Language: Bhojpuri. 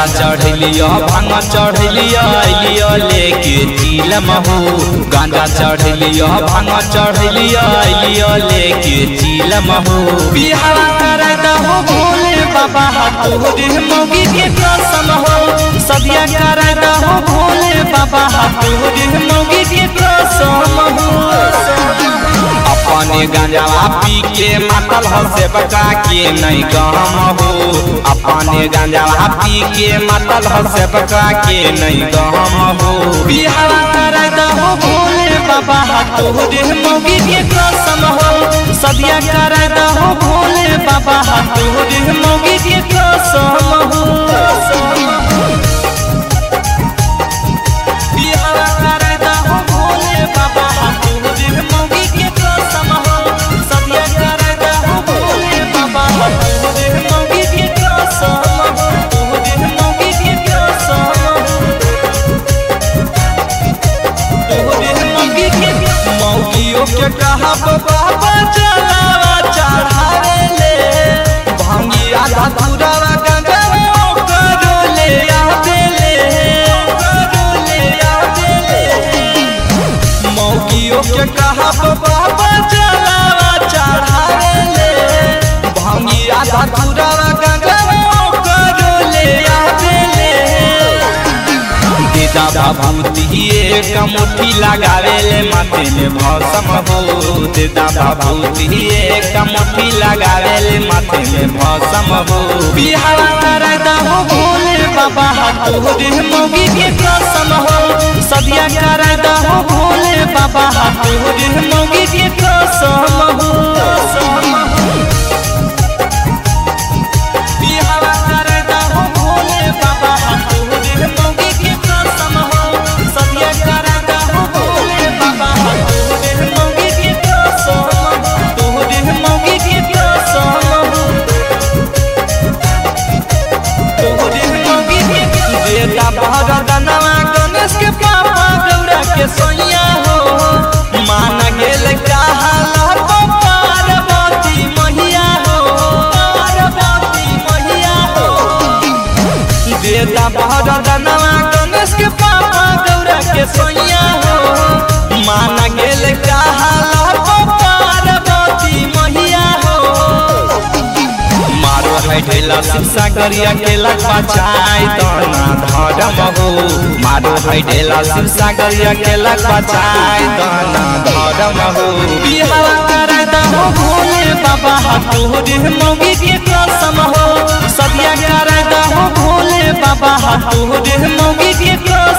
गांजा चढ़लिया भांग चढ़लिया अलिया लेके चिलम हो। गांजा चढ़लिया भांग चढ़लिया अलिया लेके चिलम हो। बिहावा करदा हो भोले बाबा तोहरे मौगी के कसम हो। सदिया करदा हो भोले बाबा तोहरे मौगी के कसम हो। अपने गांजा पी के मातल हसे बका के नहीं गम हो। अपने गांजा पी के मातल हसे बका के नहीं गम हो। बिहावा करदा हो भोले बाबा तोहरे मौगी के कसम हो। सदिया करदा हो भोले बाबा तोहरे मौगी के कसम हो। बिहावा करदा हो भोले बाबा तोहरे मौगी के कसम हो। सदिया करदा हो भोले बाबा तोहरे मौगी के कसम हो। तोहरे मौगी के कसम हो। तोहरे मौगी के मौगियों के कहा बाबा चलावा चढ़ावे ले। भांगी आधा धुरावा गंगा करो ले आवे ले। करो ले आवे ले। मौगियों के कहा बाबा चलावा चढ़ावे ले। भांगी आधा धुरावा गंगा करो ले आवे ले। देदा बाबूती एक मुट्ठी लगावे ले माथे में भस्म हो। देदा बाबूती एक मुट्ठी लगावे ले माथे में भस्म हो। बिहावा करदा हो भोले बाबा तोहरे मौगी के कसम हो। सदिया करदा हो भोले बाबा तोहरे मौगी के कसम हो। बिहावा करदा हो भोले बाबा तोहरे मौगी के कसम हो। सदिया करदा हो भोले बाबा तोहरे मौगी के कसम हो। तोहरे मौगी के कसम हो। तोहरे मौगी के देदा भगदनवा गणेश के पापा गौरा के सैया हो। मान गेल कहाला पार्वती मैया हो। पार्वती मैया हो। देदा भगदनवा गणेश के पापा गौरा के सैया हो। मान गेल कहाला पार्वती मैया हो। मारो है ढेला शिक्षा गरिया के लग बचाई तना धर्म हो। मारो है ढेला शिक्षा गरिया के लग बचाई तना धर्म हो। बिहावा करदा हो भोले बाबा तोहरे मौगी के कसम हो। सदिया करदा हो भोले बाबा तोहरे मौगी के कसम